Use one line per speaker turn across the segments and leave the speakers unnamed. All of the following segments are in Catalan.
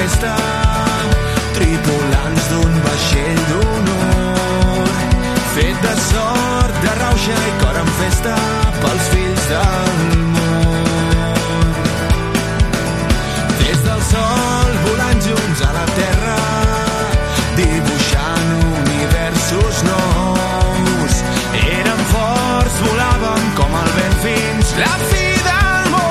festa, tripulants d'un vaixell d'honor, fet de sort, de rauxa i cor en festa pels fills del món. Des del sol volant junts a la terra, dibuixant universos nous, érem forts, volàvem com el vent fins la fi del món.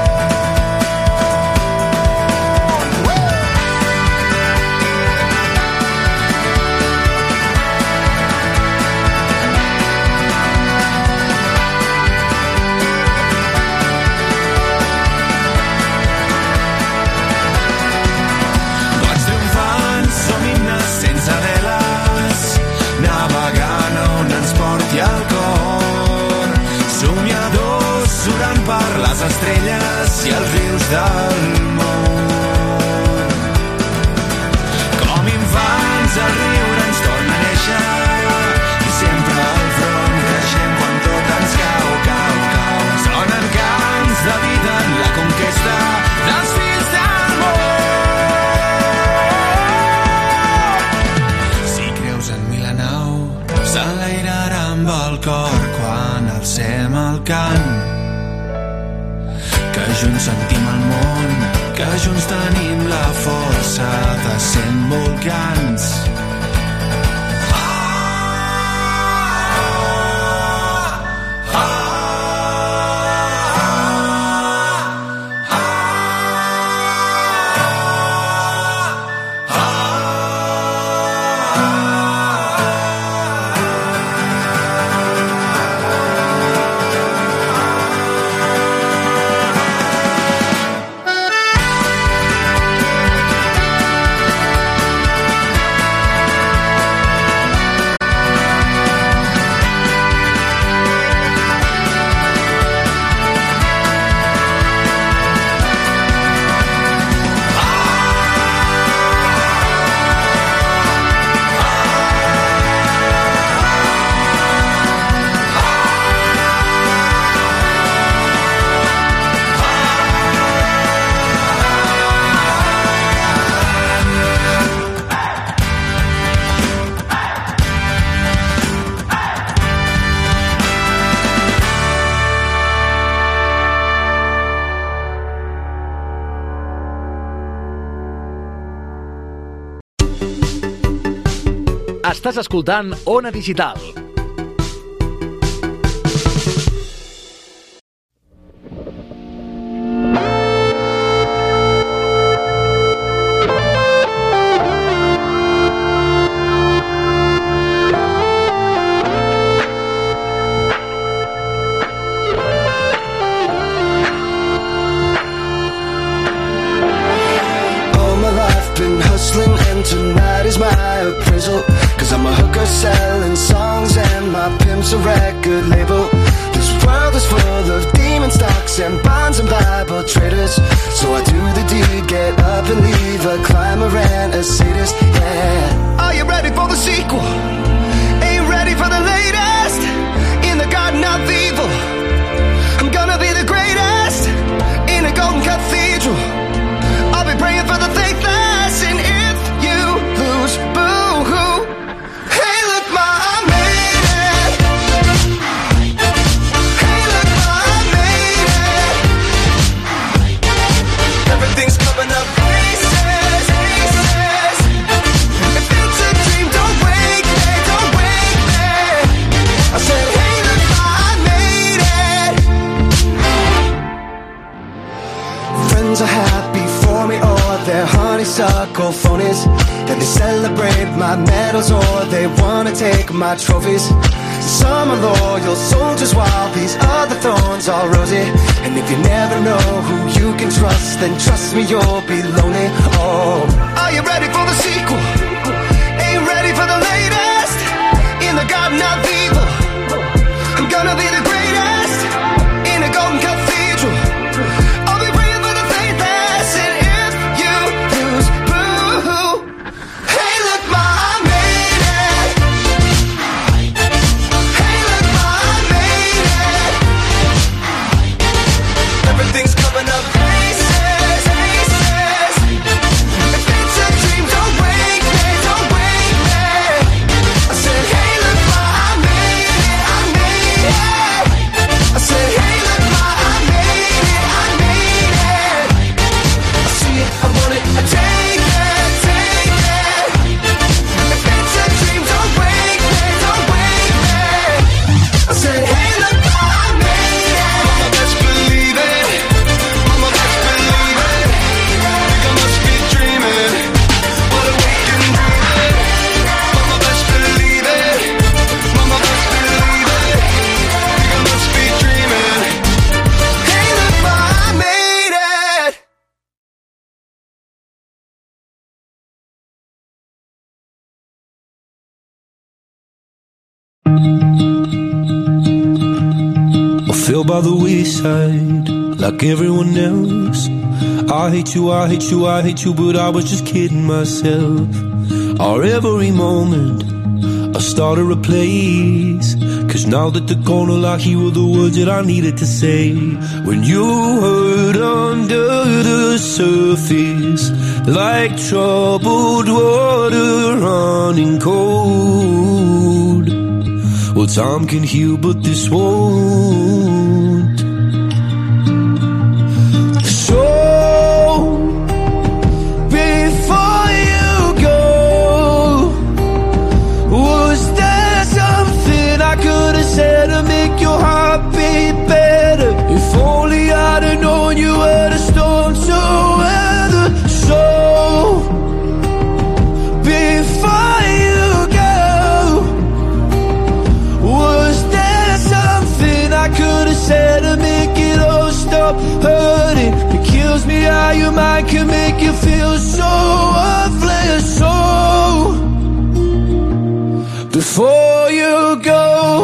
Gots triomfants, som himnes sense veles, navegant on ens porti el cor, somiadors surant per les estrelles i els rius del món. Com infants el riure ens torna a néixer i sempre al front creixem quan tot ens cau, cau, cau. Sonen cants de vida en la conquesta dels fills del món. Si creus en mi la nau s'enlairarà amb el cor quan alcem el cant, que junts sentim el món, que junts tenim la força de 100 volcans.
Estàs escoltant Ona Digital.
My trophies, some are loyal soldiers while these other thorns are rosy. And if you never know who you can trust, then trust me, you'll be lonely. Oh, are you ready for the sequel? Ain't ready for the latest in the garden of evil. I'm gonna be the greatest in a golden cathedral. I'll be praying for the faithless, and if you lose, boo-hoo. Hey, look, Ma, I made it. Hey, look, Ma, I made it. Everything's coming up aces, aces. It
fell by the wayside like everyone else. I hate you, I hate you, I hate you, but I was just kidding myself. Our every moment I started a place, 'cause now that they're gone, all I hear were the words that I needed to say. When you hurt under the surface, like troubled water running cold. Well, time can heal, but this won't. So, before you go, was there something I could have said to make your heart beat better? If only I'd have known you were the storm to weather. So, before you go, was there something I could have said to make it all stop hurting? It kills me how your mind can make you feel so worthless. So, before you go,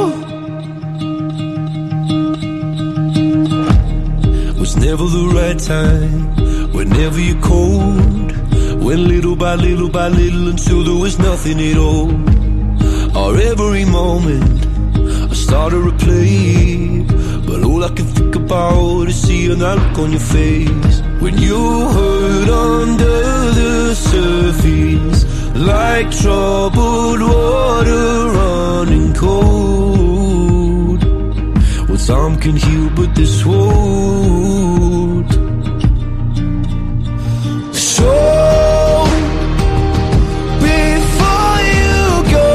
was never the right time, whenever you're cold. Went little by little by little until there was nothing at all. Our every moment I started to play, but all I can think about is seeing that look on your face. When you hurt under the surface, like troubled water running cold. Well, time can heal, but this won't. So, before you go,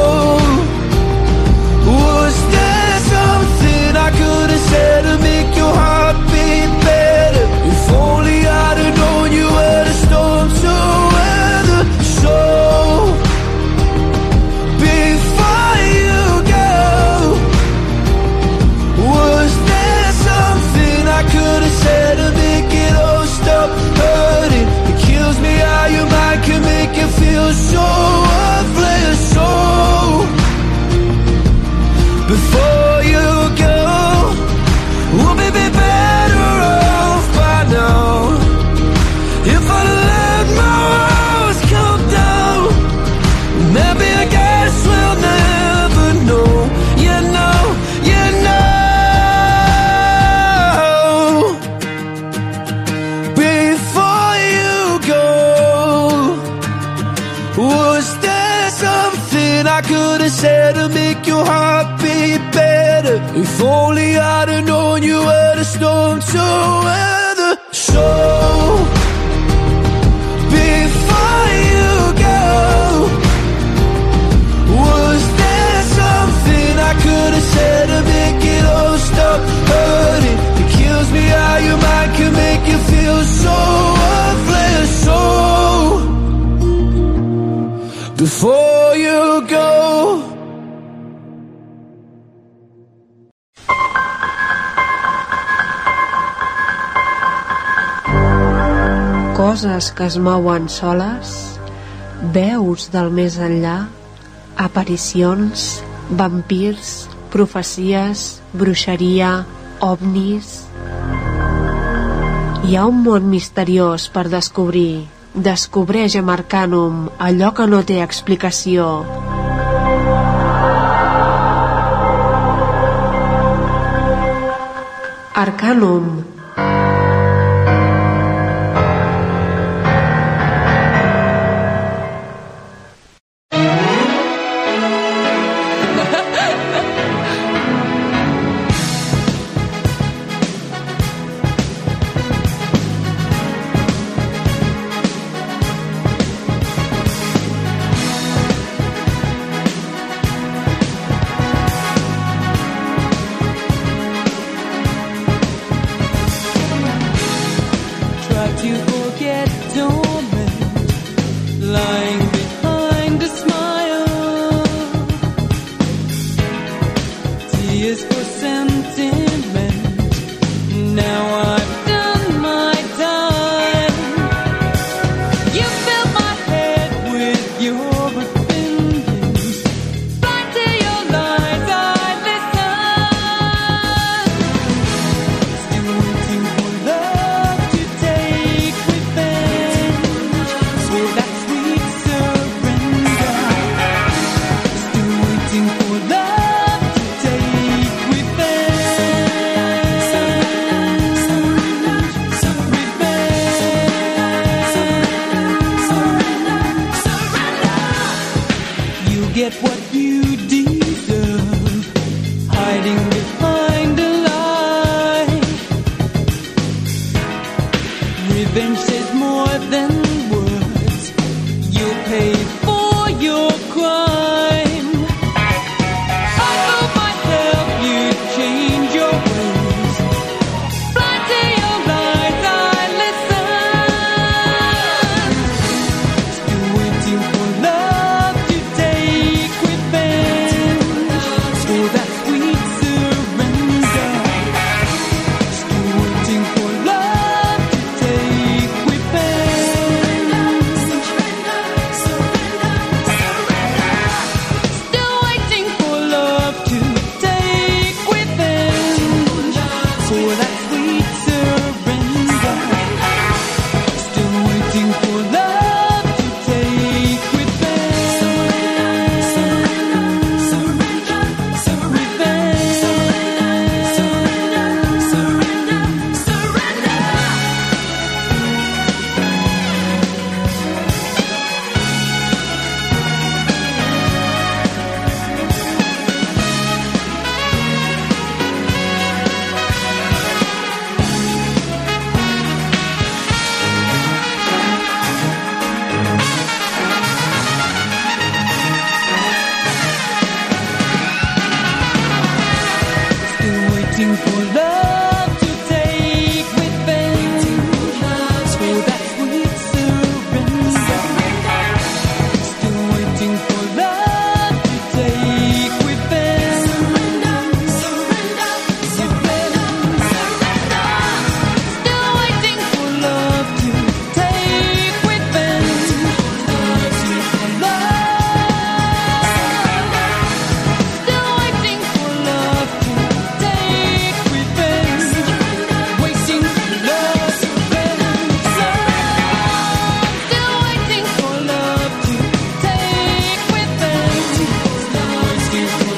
was there something I could have said to make your heart beat better? If only I'd have known you were the storm to weather. So, before you go, was there something I could have said to make it all stop hurting? It kills me how your mind can make you feel so worthless. So, before you go, we'll be better off by now. If I let my walls come down, maybe I guess we'll never know. You know, you know. Before you go, was there something I could have said to make your heart beat better? If only I'd have known you were the storm to weather. So, before you go, was there something I could have said to make it all stop hurting? It kills me how your mind can make you feel so worthless. So, before you go.
Coses que es mouen soles, veus del més enllà, aparicions, vampirs, profecies, bruixeria, ovnis. Hi ha un món misteriós per descobrir. Descobreix amb Arcanum allò que no té explicació. Arcanum.
get what you deserve, hiding behind a lie. Revenge says more than words. You'll pay for your crime. I hope I help you change your ways. Blind to your lies, I listen. Still waiting for love to take revenge. For that sweet surrender. Still waiting for love to take revenge. Still waiting for love to take revenge. For that sweet surrender. Still waiting for love to take revenge. Still waiting for love to take revenge. For that sweet surrender. Still waiting for love to take revenge. Still waiting for love to take revenge. Still waiting for love to take revenge. Waiting for love to revenge. Still waiting for love to take revenge. Waiting for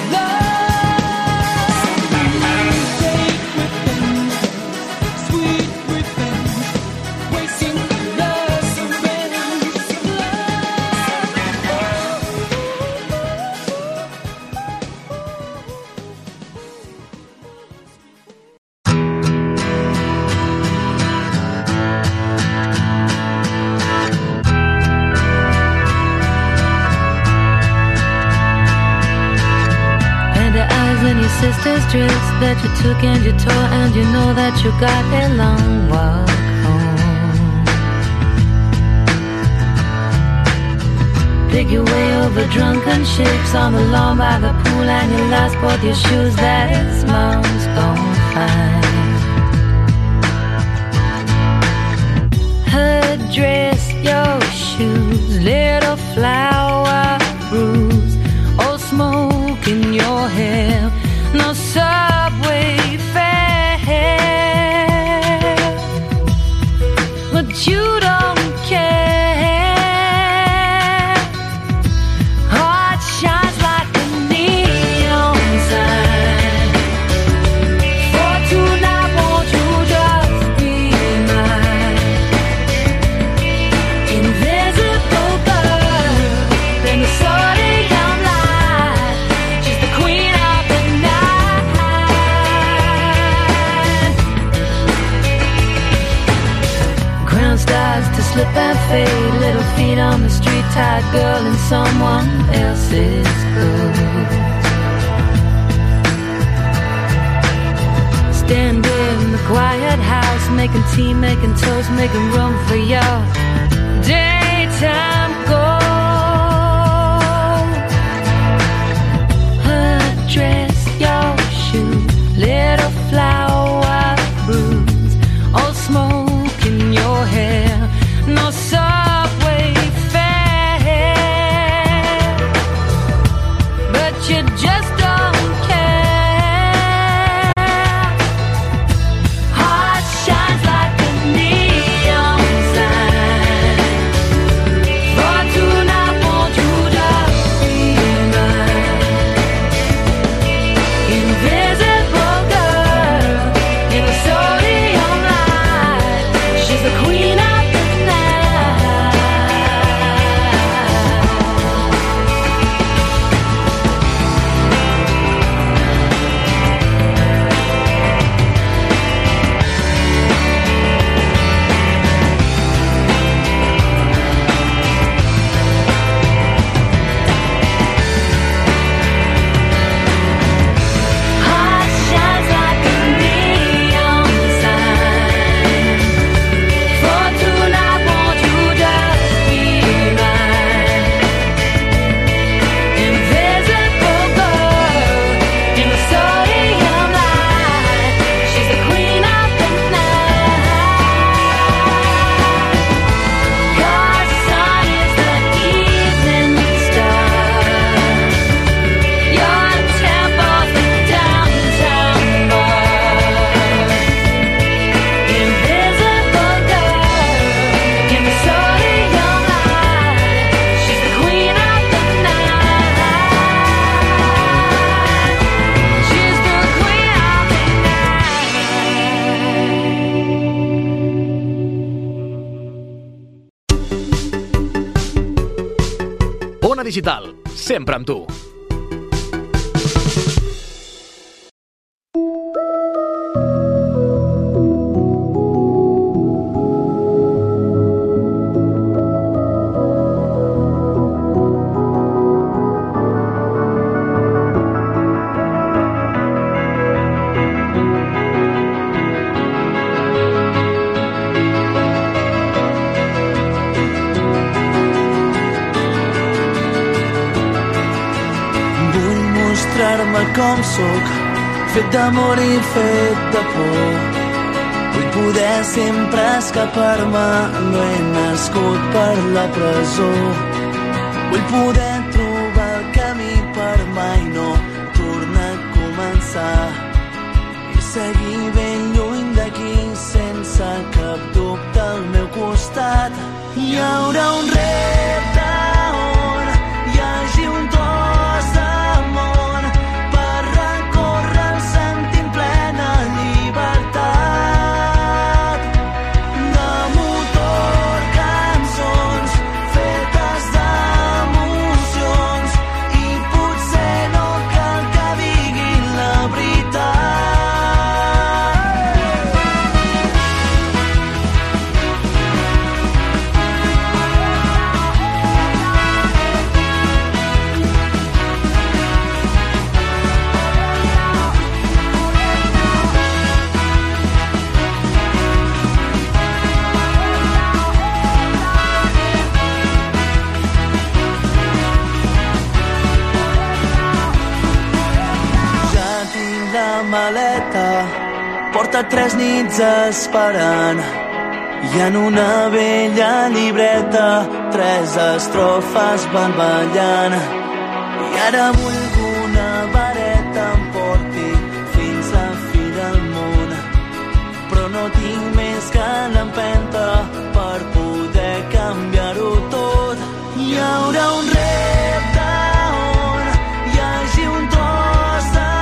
love to take revenge. Sweet revenge. Waiting for love to revenge.
And the eyes in your sister's dress that you took and you tore, and you know that you got a long walk home. Pick your way over drunken ships on the lawn by the pool, and you lost both your shoes that his mom's gonna find. Her dress, your shoes, little flower bruise, old smoke in your hair, no subway fare, but you don't care. Heart shines like a neon sign. For tonight, won't you just be mine? Invisible girl, in the sodium light, she's the queen of the night. Crown starts to slip and fade, little feet on the street, tired girl in someone else's clothes. Stand in the quiet house, making tea, making toast, making room for your daytime gold. Her dress, your shoes, little flower bruise, old smoke in your hair, no subway fare, but you just don't care. Heart shines like a neon sign. For tonight, won't you just be mine? Invisible girl in the sodium light, she's the queen of the night.
Ona Digital, sempre amb tu.
Com sóc, fet d'amor i fet de por. Vull poder sempre escapar-me, no he nascut per la presó. Vull poder trobar el camí per mai no tornar a començar i seguir ben lluny d'aquí sense cap dubte al meu costat. Hi haurà un repte on hi hagi un tros de maleta, porta 3 nits esperant i en una vella llibreta 3 estrofes van ballant. I ara vull que una vareta em porti fins a fi del món, però no tinc més que l'empenta per poder canviar-ho tot. Hi haurà un repte on hi hagi un tros de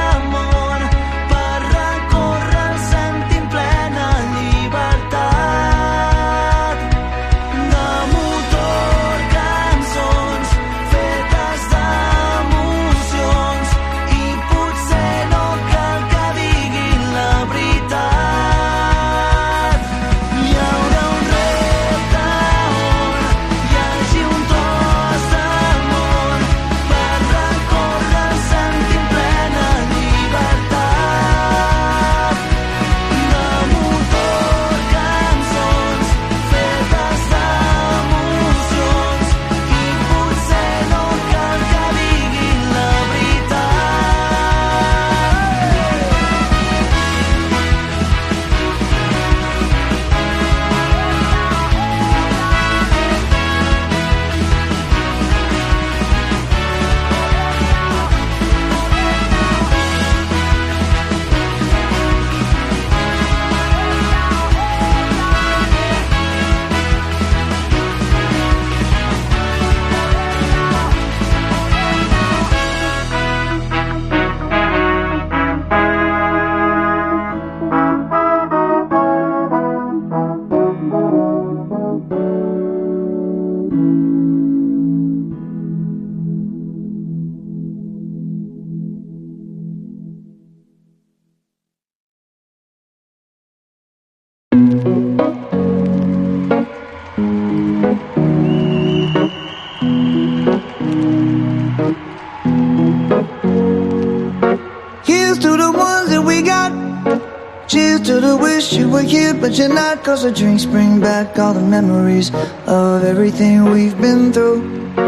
you were here, but you're not. 'Cause the drinks bring back all the memories of everything we've been through.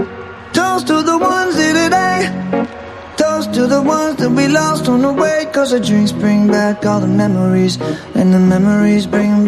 Toast to the ones here today. Toast to the ones that we lost on the way. 'Cause the drinks bring back all the memories, and the memories bring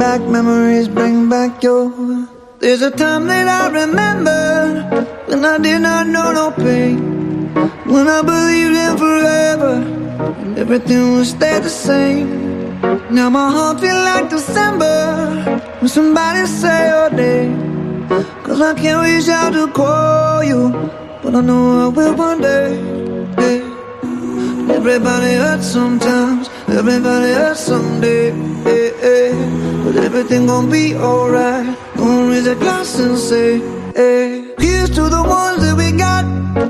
back your. There's a time that I remember when I did not know no pain, when I believed in forever and everything would stay the same. Now my heart feel like December when somebody say your name. 'Cause I can't reach out to call you, but I know I will one day. Yeah. Everybody hurts sometimes, everybody hurts someday. Yeah, yeah. But everything gon' be alright. Gonna raise a glass and say, hey. Here's to the ones that we got.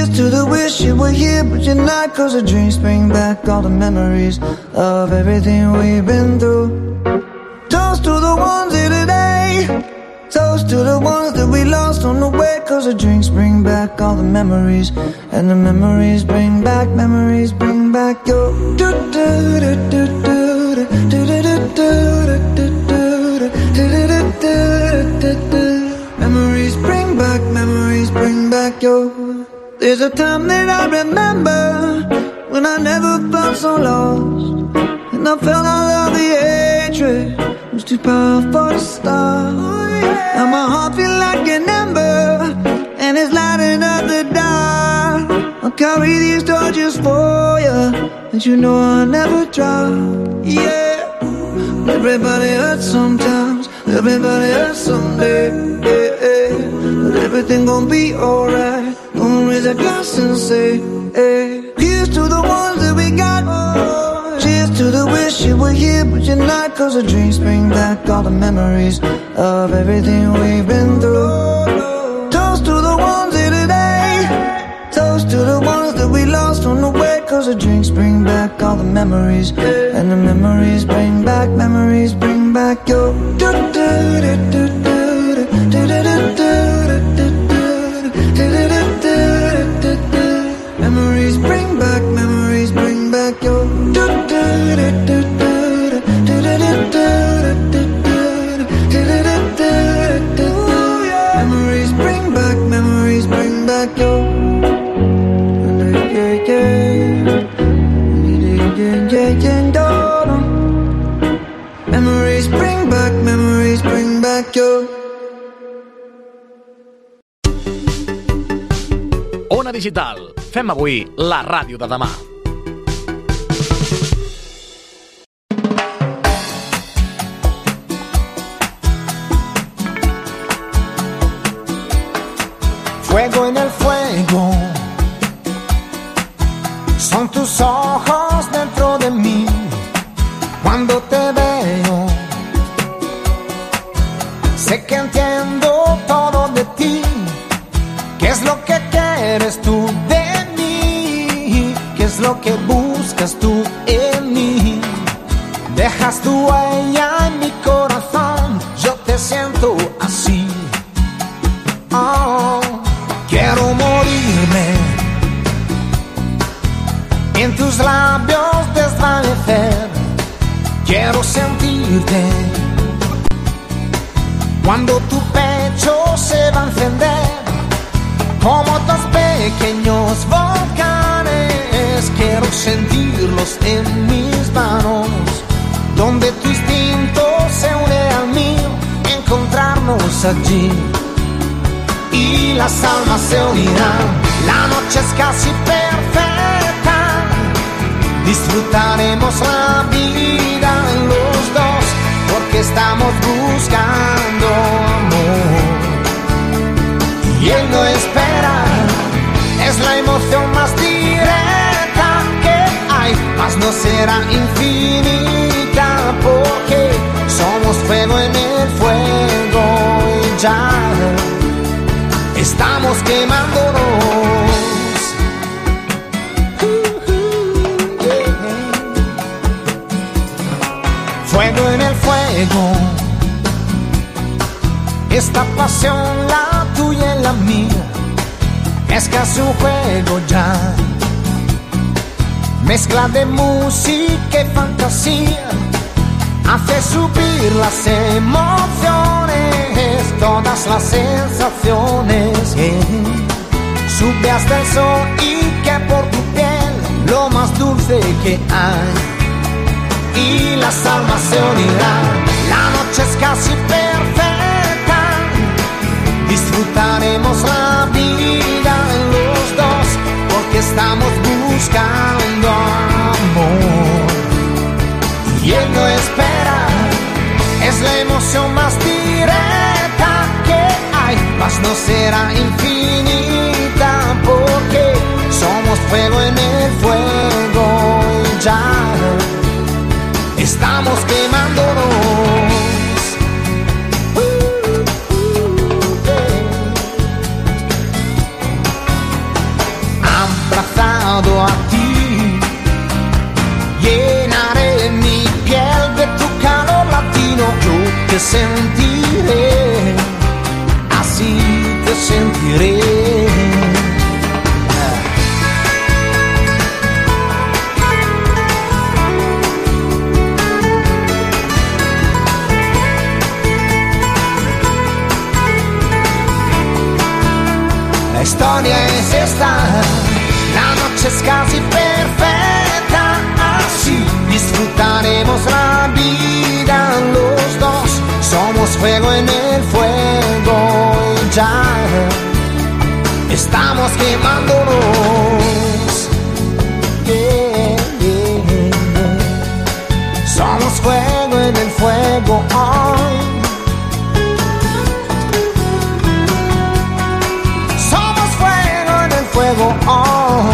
Cheers to the wish you were here, but you're not. 'Cause the dreams bring back all the memories of everything we've been through. Toast to the ones here today. Toast to the ones that we lost on the way. 'Cause the drinks bring back all the memories, and the memories bring back your memories bring back your. There's a time that I remember when I never felt so lost, and I felt all of the hatred was too powerful to stop. Now my heart feels like an ember, and it's lighting up the dark. I'll carry these torches for you, and you know I'll never drop. Yeah, everybody hurts sometimes, everybody hurts someday. Yeah, but everything gon' be alright. Gonna raise a glass and say, hey. Here's to the ones that we got. Cheers to the wish you were here, but you're not. 'Cause the dreams bring back all the memories of everything we've been through. Toast to the ones here today. Toast to the ones that we lost on the way. 'Cause the drinks bring back all the memories, and the memories bring back your. Memories bring back, memories bring back your. Memories bring back your. Memories bring back your.
Ona Digital. Fem avui la ràdio de demà.
Fuego en el fuego, son tus ojos dentro de mí. Cuando te veo, sé que entiendo todo de ti. ¿Qué es lo que quieres tú de mí? ¿Qué es lo que buscas tú en mí? Dejas tu huella en mi corazón, yo te siento así. Oh, quiero morirme, en tus labios desvanecer. Quiero sentirte cuando tu pecho se va a encender como dos pequeños volcanes. Quiero sentirlos en mis manos, donde tu instinto se une al mío, encontrarnos allí y las almas se unirán. La noche es casi perfecta, disfrutaremos la vida los dos, porque estamos buscando amor. Y él no espera, es la emoción más directa que hay, mas no será infinita, porque somos fuego en el fuego y ya estamos quemándonos. Fuego en el fuego, esta pasión, la tuya y la mía, es casi un juego ya. Mezcla de música y fantasía, hace subir las emociones, todas las sensaciones. Sube hasta el sol y que por tu piel lo más dulce que hay. Y las almas se unirán, la noche es casi perfecta, disfrutaremos la vida los dos, porque estamos buscando amor. Y él no espera, es la emoción más directa que hay, mas no será infinita, porque somos fuego en el fuego y ya estamos quemándonos. diré, así te sentiré. La historia es esta, la noche es casi perfecta, así disfrutaremos la vida los dos. Somos fuego en el fuego y ya estamos quemándonos. Yeah, yeah, yeah. Somos fuego en el fuego hoy. Fuego on.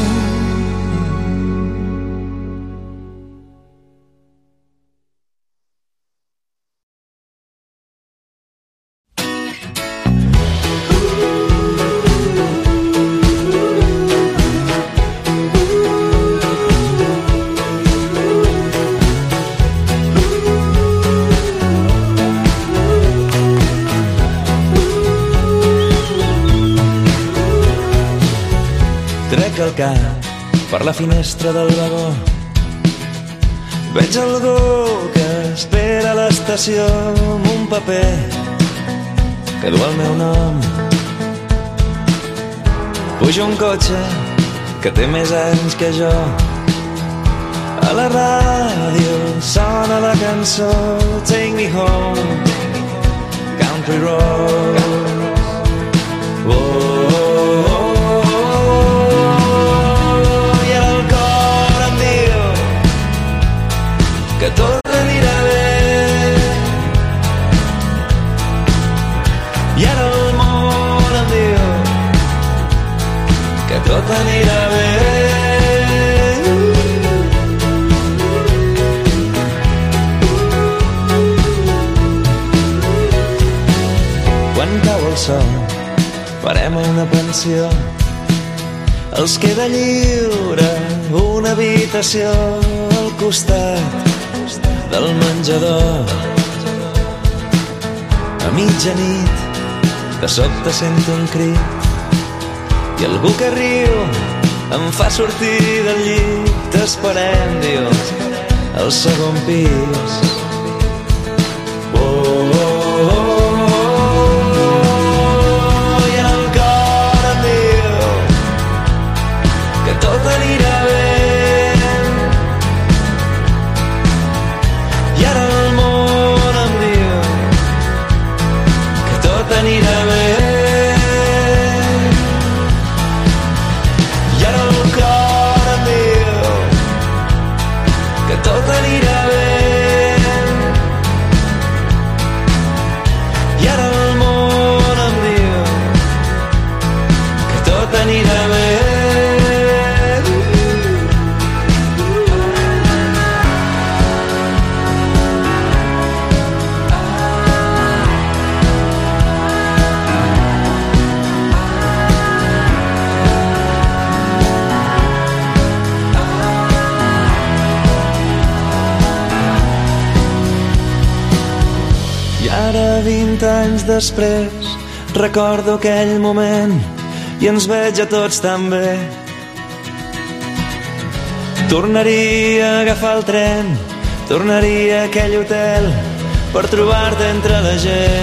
Trec el cap per la finestra del vagó. Veig algú que espera a l'estació amb un paper que du el meu nom. Puja un cotxe que té més anys que jo. A la ràdio sona la cançó Take Me Home, Country Road. Oh, oh, oh. Que tot anirà bé i ara el món em diu que tot anirà bé. Quan cau el sol farem una pensió, els queda lliure una habitació al costat del menjador. A mitjanit de sobte sento un crit i algú que riu em fa sortir del llit. T'esperem, diu, al segon pis. Oh, oh, oh, oh. I en el cor em diu que tot anirà bé. Anirà bé i ara el cor em diu que tot anirà bé i ara el món em diu que tot anirà bé. Ara, 20 anys després, recordo aquell moment i ens veig a tots tan bé. Tornaria a agafar el tren, tornaria a aquell hotel per trobar-te entre la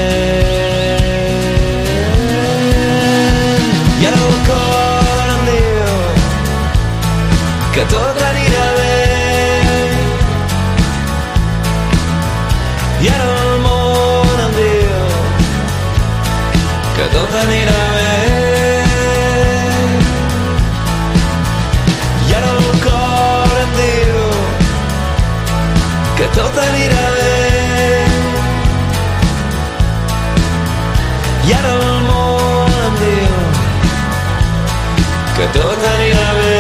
gent. I ara el cor em diu que tot anirà bé i ara el món em diu que tot anirà bé i ara el cor em diu que tot anirà bé i ara el món em diu que tot anirà bé.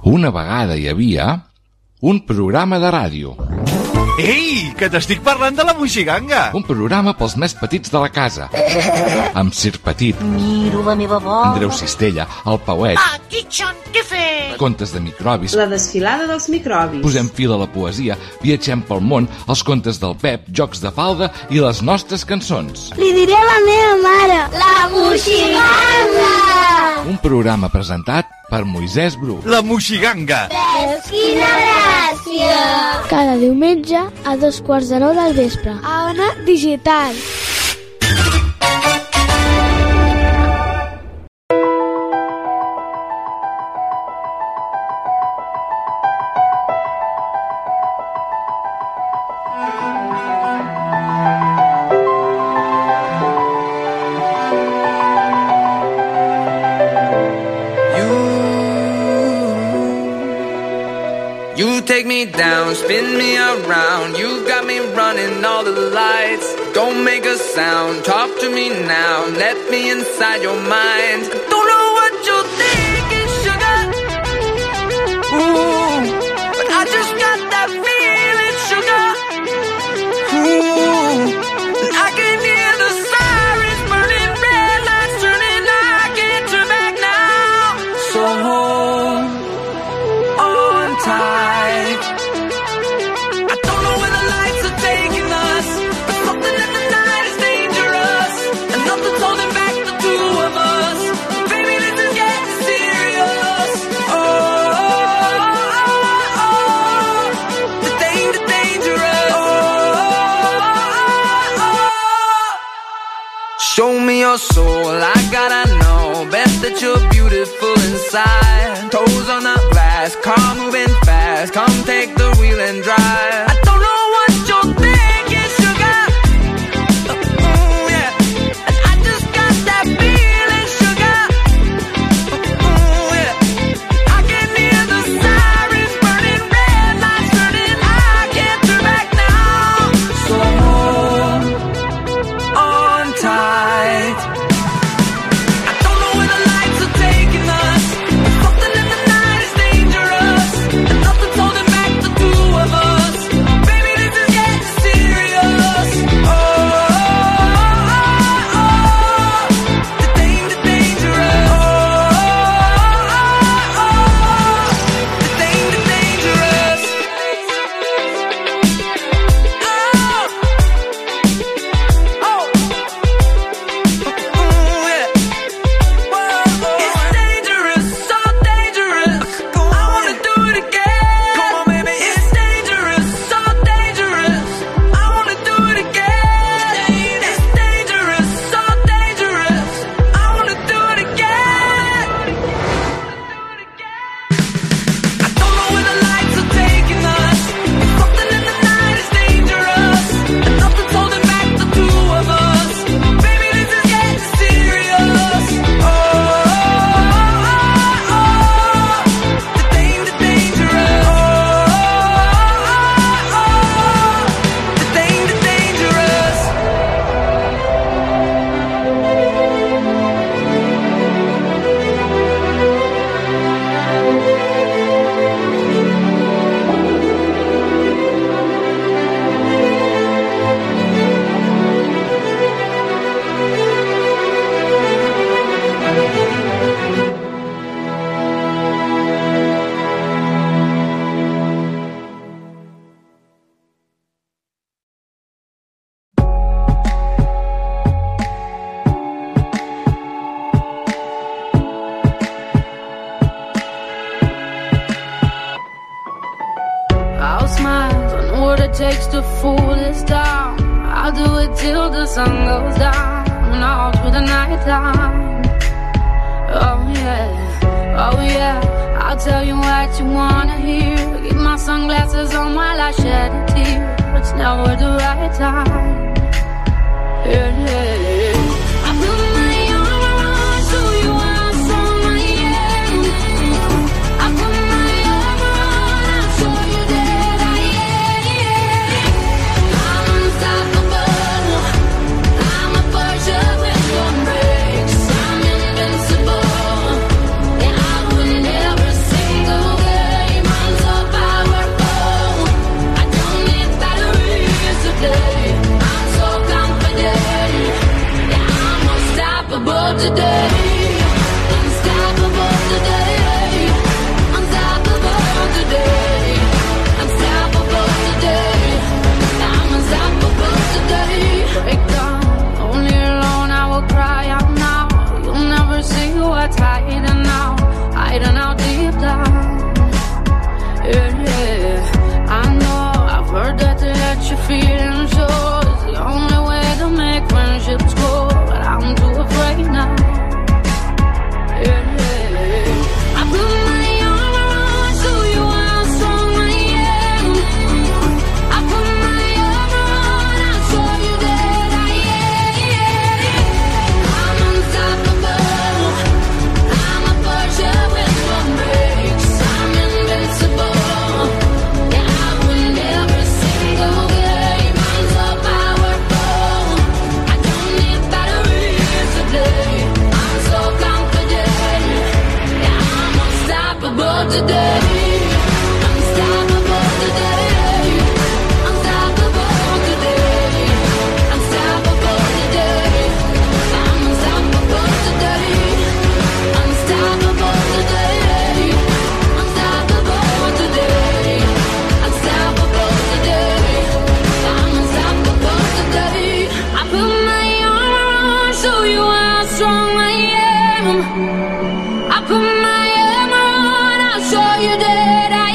Una vegada hi havia un programa de ràdio.
Ei, que t'estic parlant de la Moixiganga!
Un programa pels més petits de la casa. Amb Sir Petit,
Miro la meva bola.
Andreu Cistella, el Pauet,
Aquí, Xon, què fes?
contes de microbis,
La desfilada dels microbis.
posem fil a la poesia, viatgem pel món, els contes del Pep, jocs de falda i les nostres cançons.
Li diré a la meva mare. La Moixiganga!
Un programa presentat per Moisès Bru.
La Moixiganga!
Veus quina gràcia! Cada diumenge a 2:45 del vespre. A Ona Digital.
You take me down, spin me around. You got me running all the lights. Don't make a sound, talk to me now. Let me inside your mind. Don't know what you're thinking, sugar. Ooh, but I just got that feeling, sugar. Ooh, and I can hear the sirens burning, red lights turning. I can't turn back now. So hold on tight. I don't know where the lights are taking us, but something in the night is dangerous, and nothing's holding back the two of us. Baby, this is getting serious. The dangerous. Show me your soul, I gotta know. Bet that you're beautiful inside. Toes on the glass, car moving fast. Come take the wheel and drive. I don't know what you're thinking, sugar. Yeah. And I just got that feeling, sugar. Yeah. I can hear the sirens burning, red lights turning. I can't turn back now. So hold on tight. I don't know where the lights are taking us, but something in the night is dangerous, and nothing's holding back the two of us. Baby, this is getting serious. The dangerous. The dangerous. It's dangerous, so dangerous. I wanna do it again. Come on, baby. It's dangerous, so dangerous. I wanna do it again. It's dangerous, so dangerous. I wanna do it again. I don't know where the lights are taking us, but something in the night is dangerous, and nothing's holding back the two of us. Baby, this is getting serious. The dangerous. The dangerous.
I'll smile, I know what it takes to fool this town. I'll do it till the sun goes down and all through the night time. Oh yeah, I'll tell you what you wanna hear. Keep my sunglasses on while I shed a tear. It's never the right time. Yeah. I put my arm around so you are someone, I put my arm around, I'll show you that I am. I'm unstoppable. I'm a virgin with no brakes. I'm invincible, and I would never sing the way. unstoppable today. Unstoppable today. Unstoppable today. Unstoppable today. I'm unstoppable today. Break down, only alone I will cry out now. You'll never see what's hiding out deep down. Yeah, yeah. I know, I've heard that to let your feelings show is the only way to make friendships grow, but I'm too afraid now. Yeah, yeah. I put my arm around, show you how strong I am. I put my arm around, I'll show you that I am. I'm unstoppable. I'm a virgin with no brakes. I'm invincible. Yeah, I win every single game. I'm so powerful. I don't need batteries to play. I'm so confident. Yeah, I'm unstoppable today. Unstoppable today. Unstoppable today. Unstoppable today. I'm unstoppable today. Unstoppable today. Unstoppable today. Unstoppable today. I'm unstoppable today. I put my arm around, show you how strong I am. I put my arm around, I'll show you that I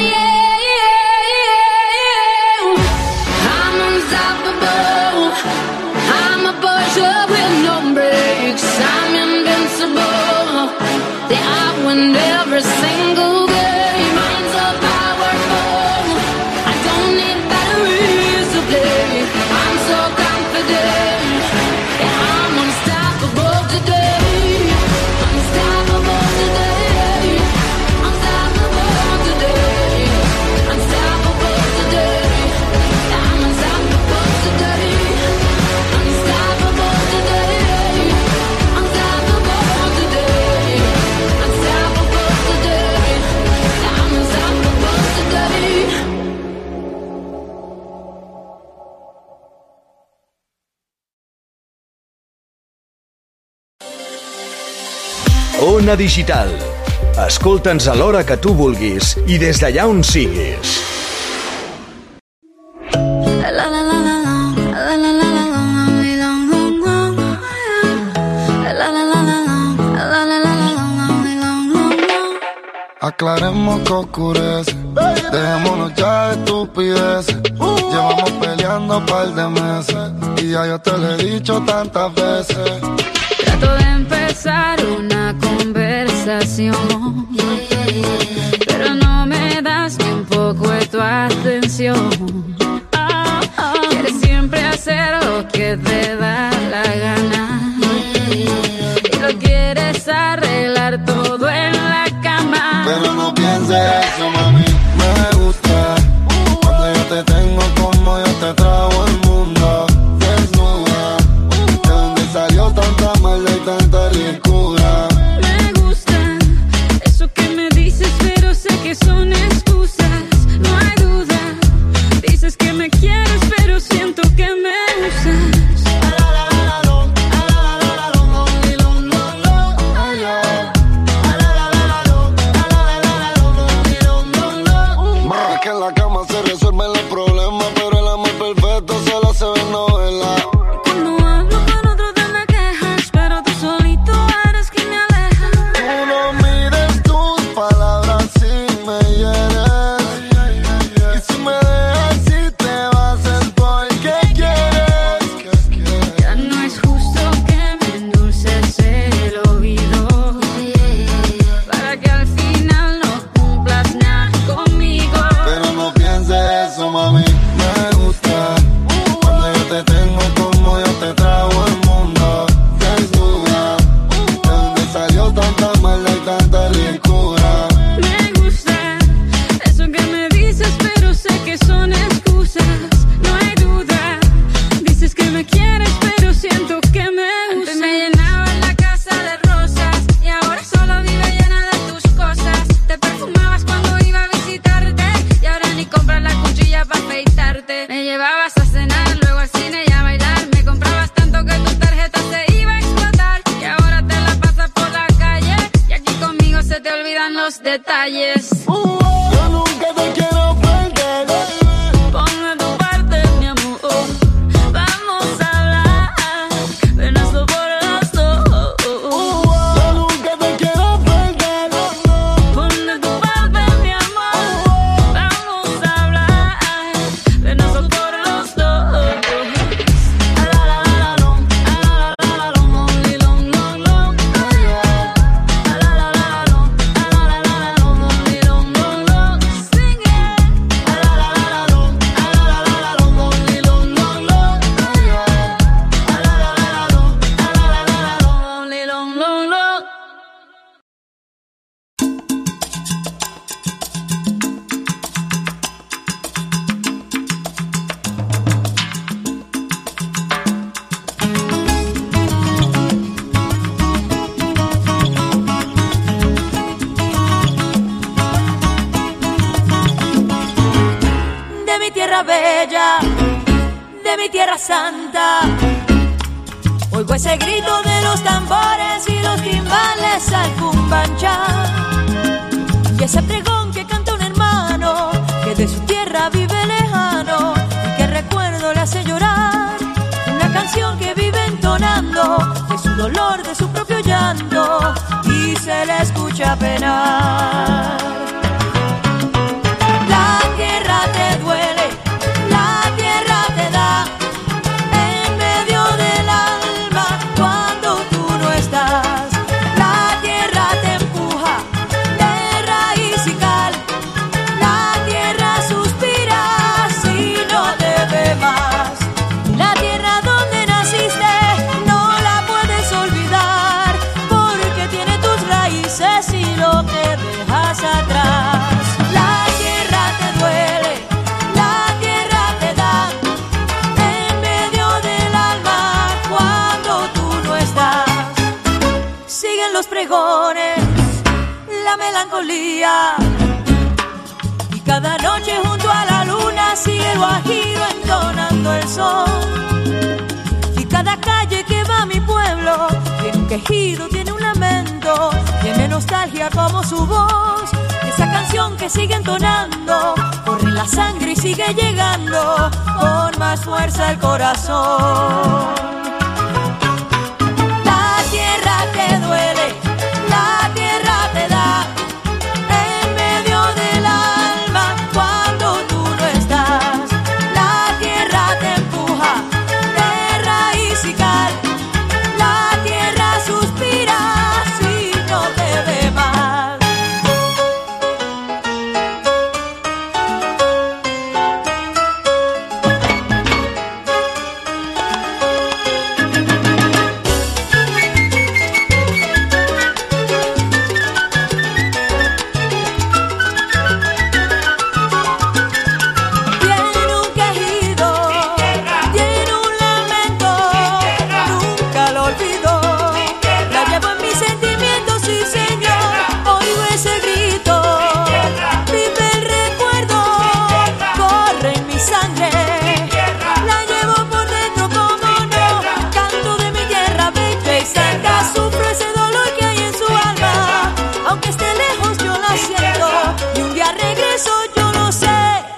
am. I'm unstoppable. I'm a Porsche with no brakes. I'm invincible. Yeah, I win every single game. I'm so powerful. I don't need batteries to play. I'm so confident. Yeah, I'm unstoppable today. Unstoppable today. Unstoppable today. Unstoppable today. I'm unstoppable today. Unstoppable today. Unstoppable today. Unstoppable today. I'm unstoppable today.
Ona Digital. Escolta'ns a l'hora que tu vulguis i des d'allà on siguis.
Aclaremos que oscurece, dejémonos ya de estupideces. Llevamos peleando un par de meses y ya yo te lo he dicho tantas veces.
Trato de empezar una conversación, pero no me das ni un poco de tu atención. Quieres siempre hacer lo que te da la gana y lo quieres arreglar todo en la cama.
Pero no pienses eso, mami, me gusta cuando yo te tengo como yo te trago el mundo. Desnuda, de donde salió tanta maldad y tanta ricura.
Me gusta eso que me dices, pero sé que son excusas. No hay duda, dices que me quieres, pero siento que me usas. los detalles.
Yo nunca te quiero perder.
Pon de tu parte, mi amor. Vamos a hablar, ven hazlo por los dos.
Yo nunca te quiero perder.
Pon de tu parte, mi amor. Vamos a hablar, ven hazlo por los dos.
De mi tierra bella, de mi tierra santa, oigo ese grito de los tambores y los timbales al cumbanchá, y ese pregón que canta un hermano que de su tierra vive lejano y que recuerdo le hace llorar, una canción que vive entonando de su dolor, de su propio llanto, y se le escucha penar. La tierra te duele, la tierra te da en medio del alma cuando tú no estás. La tierra te empuja de raíz y cal, la tierra suspira si no te ve más. La tierra donde naciste no la puedes olvidar, porque tiene tus raíces y lo que dejas atrás. La tierra te duele, la tierra te da en medio del alma cuando tú no estás. Siguen los pregones, la melancolía, y cada noche junto a la luna sigue el guajiro entonando el son. Y cada calle que va a mi pueblo tiene un quejido, tiene un lamento, tiene nostalgia como su voz. Esa canción que sigue entonando corre la sangre y sigue llegando con más fuerza al corazón. La tierra te duele, la tierra te da en medio del alma cuando tú no estás. La tierra te empuja de raíz y cal, la tierra suspira si no te ve más. Tiene un quejido, tiene un lamento, nunca lo olvido. La llevo en mis sentimientos, sí señor, oigo ese grito. Vive el recuerdo, corre en mi sangre. La llevo por dentro como no, canto de mi tierra bella y santa. Sufro ese dolor que hay en su alma, aunque esté lejos yo la siento. Y un día regreso, yo lo sé.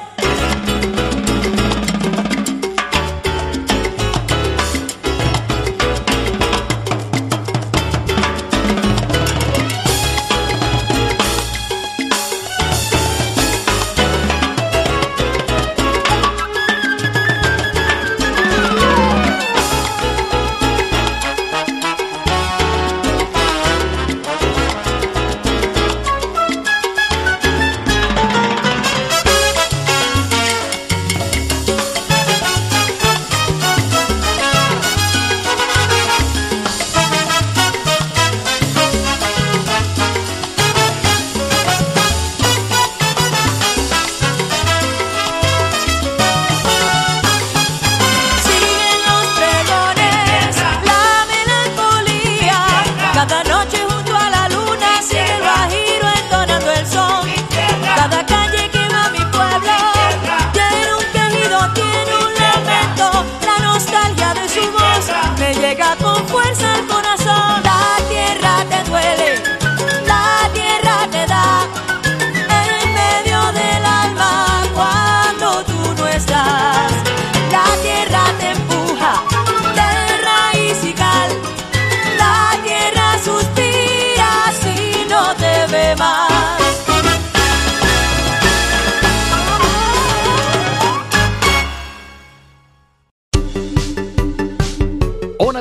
Siguen los pregones, la melancolía, cada noche junto a la luna sigue el guajiro entonando el son. Cada calle que va a mi pueblo tiene un quejido, tiene un lamento, la nostalgia de su voz me llega con fuerza al corazón. La tierra te duele, la tierra te da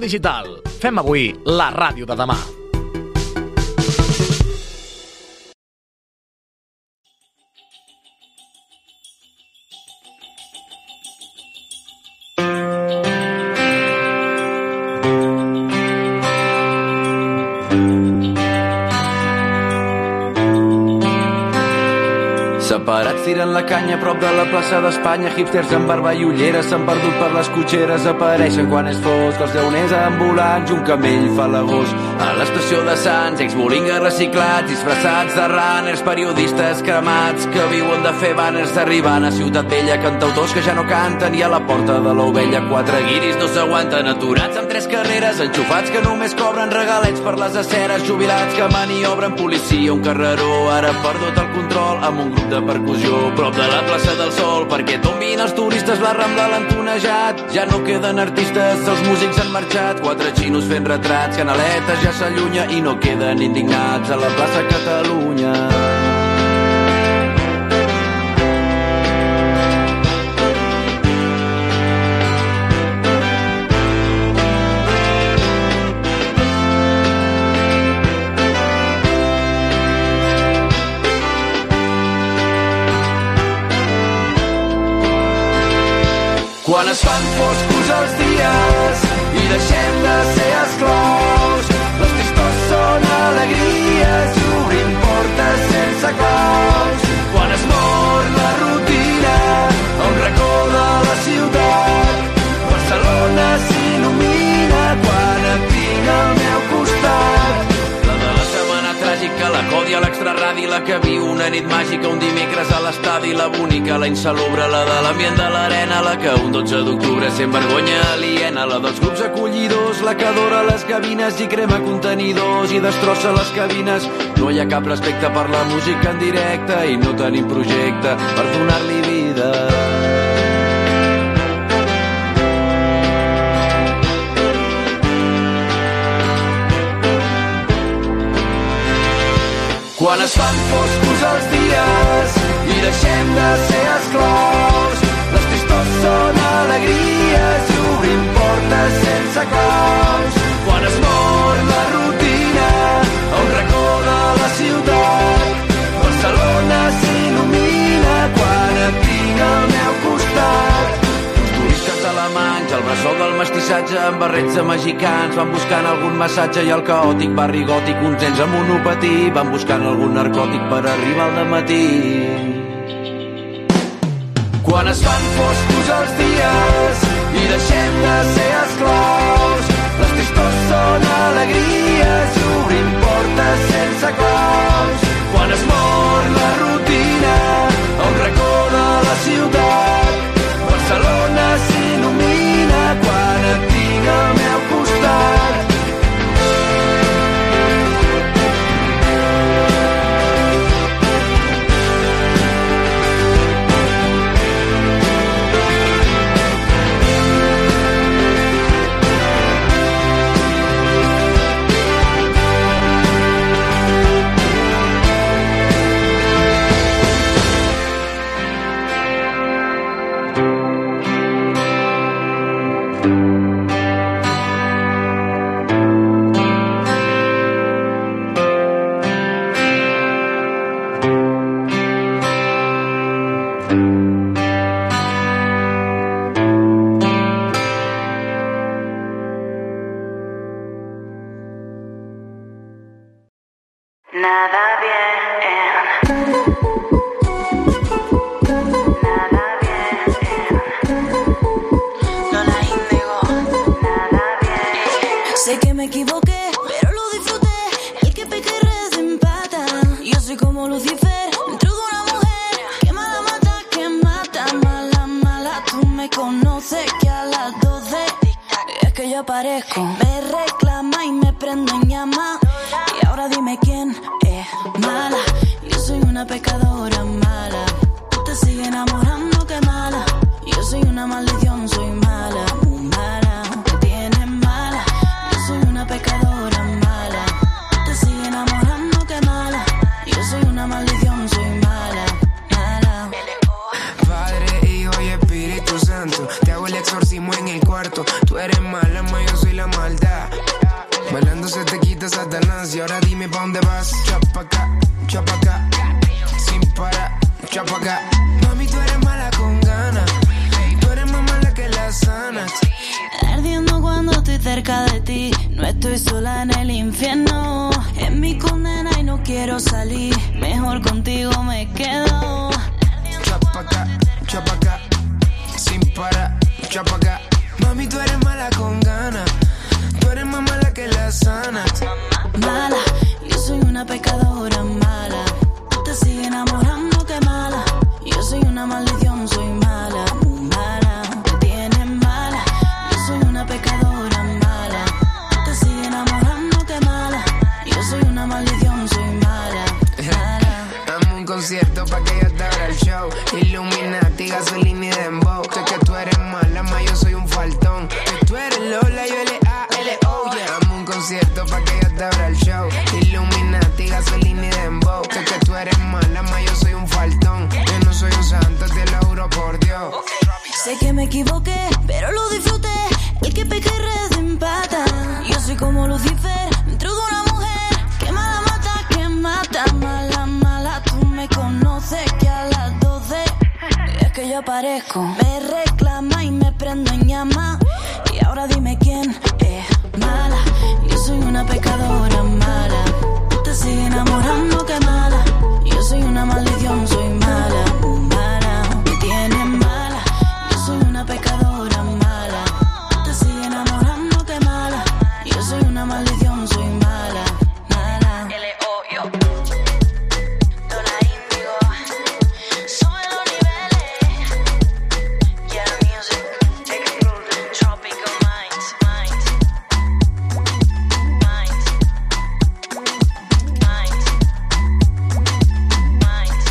digital. Fem avui la ràdio de demà.
Separats tiren la canya a prop de la plaça d'Espanya. Hipsters amb barba i ulleres s'han perdut per les cotxeres. Apareixen quan és fosc els lleoners ambulants i un camell fa l'agost. A l'estació de Sants, exbolingues reciclats, disfressats de runners, periodistes cremats que viuen de fer banners. Arribant a Ciutat Vella, cantautors que ja no canten, i a la porta de l'Ovella 4 guiris no s'aguanten, aturats amb 3 carreres, enxufats que només cobren regalets per les aceres, jubilats que maniobren, policia, un carreró ara perdut el control amb un grup de percussió prop de la plaça del Sol, perquè tombin els turistes, la Rambla l'han tunejat, ja no queden artistes, els músics han marxat, 4 xinos fent retrats, Canaletes ja s'allunya i no queden indignats a la plaça Catalunya. Quan es fan foscos els dies i deixem de ser esclaus, les tristors són alegries i obrim portes sense claus. Quan es mor la rutina a un racó de la ciutat, Barcelona s'il·lumina quan et tinc al meu costat. La de la setmana tràgica, la Còdia, l'extraradi, la que viu una nit màgica, un dimecres a l'estadi, la bonica, la insalubre, la de l'ambient de l'arena, la que un 12 d'octubre sent vergonya aliena, la dels grups acollidors, la que adora les gavines i crema contenidors i destrossa les cabines. No hi ha cap respecte per la música en directe i no tenim projecte per donar-li vida. Quan es fan foscos els dies i deixem de ser esclaus, les tristors són alegries i obrim portes sense claus. Quan es mor la rutina a un racó de la ciutat, Barcelona s'il·lumina quan et tinc al meu costat. Alemanys, el bressol del mestissatge amb barrets de mexicans van buscant algun massatge i el caòtic barri gòtic, uns nens amb monopatí van buscant algun narcòtic per arribar al dematí. Quan es fan foscos els dies i deixem de ser esclaus, les tristors són alegries i obrim portes sense claus. Quan es mor la rutina a un racó de la ciutat, Barcelona s'il·lumina quan et tinc al meu costat.
Sé que me equivoqué, pero lo disfruté. El que peca y desempata. Yo soy como Lucifer, dentro de una mujer. Que mala mata, que mata, mala, mala. Tú me conoces que a las 12 es que yo aparezco. Me reclama y me prendo en llama. Y ahora dime quién es mala. Yo soy una pecadora mala. Tú te sigues enamorando, que mala. Yo soy una maldición, soy mala, muy mala. Me tienes mala. Yo soy una pecadora mala. Tú te sigues enamorando, que mala. Yo soy una maldición, soy mala, mala.
Padre, Hijo y Espíritu Santo, te hago el exorcismo en el cuarto. Tú eres mala, ma, yo soy la maldad. Mami, ¿pa' dónde vas? Chapa acá, sin parar, chapa acá. Mami, tú eres mala con ganas, tú eres más mala que la sana.
Ardiendo cuando estoy cerca de ti, no estoy sola en el infierno. Es mi condena y no quiero salir, mejor contigo me quedo.
Chapa acá, sin parar, chapa acá. Mami, tú eres mala con ganas, tú eres más mala que la sana.
Mala, yo soy una pecadora mala. Tú te sigues enamorando, que mala. Yo soy una maldición, soy mala, mala. Me tienes mala, yo soy una pecadora mala. Tú te sigues enamorando, que mala. Yo soy una maldición, soy mala, mala.
Dame un concierto pa' que yo te abra el show. Illuminati, gasolina y dembow. Sé que tú eres mala, ma yo soy un faltón. Que tú eres Lola, yo L-A-L-O, yeah. Dame un concierto pa' que yo te abra el show. Illuminati, gasolina y dembow. Sé que tú eres mala, ma yo soy un faltón. Yo no soy un santo, te lo juro por Dios.
Sé que me equivoqué, pero lo disfruté. El que peca y reza empata. Yo soy como Lucifer, dentro de una mujer. Que mala mata, que mata. Mala, mala, tú me conoces. Que a las 12 es que yo aparezco. Me reclama y me prendo en llama. Y ahora dime quién es mala. Yo soy una pecadora mala. Tú te sigues enamorando, que mala. Yo soy una maldición, soy mala, mala. Me tienes mala. Yo soy una pecadora mala. Tú te sigues enamorando, que mala. Yo soy una maldición, soy mala, mala. L-O-Yo. Tola Índigo. Sube los niveles. Yeah, music. Explode. Tropical minds, minds. Minds. Minds. Minds.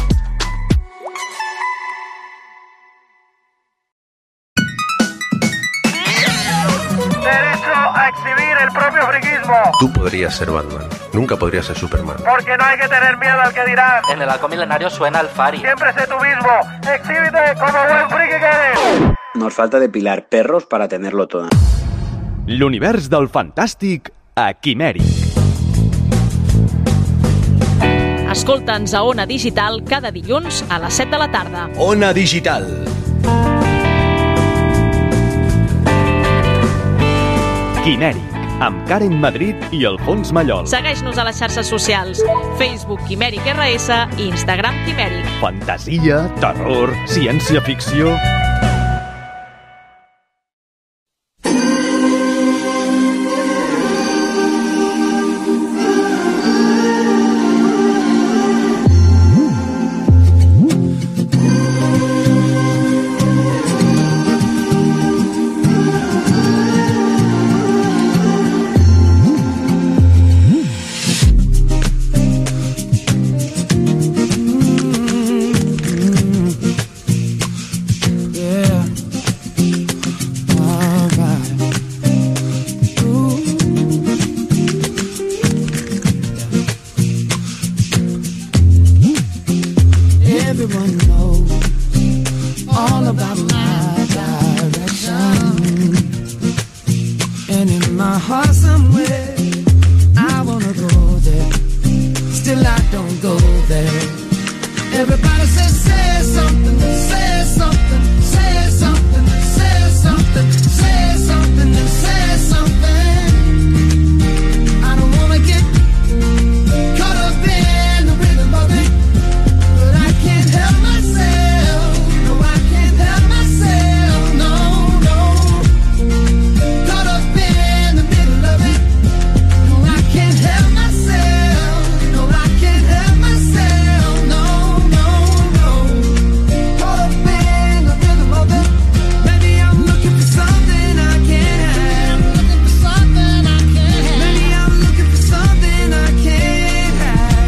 Derecho a exhibir el propio friquismo.
Tú podrías ser Batman, nunca podrías ser Superman.
Porque no hay que tener miedo al que dirán.
En el halcón milenario suena el Fari.
Siempre sé tú mismo. Exhíbete como buen friki que eres.
Nos falta depilar perros para tenerlo todo.
L'univers del fantàstic a Quimèric.
Escolta'ns a Ona Digital cada dilluns a les 7 de la tarda.
Ona Digital.
Quimèric, amb Karen Madrid i Alfons Mallol.
Segueix-nos a les xarxes socials. Facebook Quimèric RS i Instagram Quimèric.
Fantasia, terror, ciència-ficció...
Everyone knows all about my direction, and in my heart somewhere I wanna go there. Still I don't go there. Everybody says say something, say something, say something, say something, say something, and say something. I don't wanna get caught up in the rhythm of it, but I can't help myself. No, I can't help myself. No, no. Caught up in the middle of it. No, I can't help myself. No, I can't help myself. No, no, no. Caught up in the rhythm of it. Maybe I'm looking for something I can't have. Looking for something I can't have. Maybe I'm looking for something I can't have.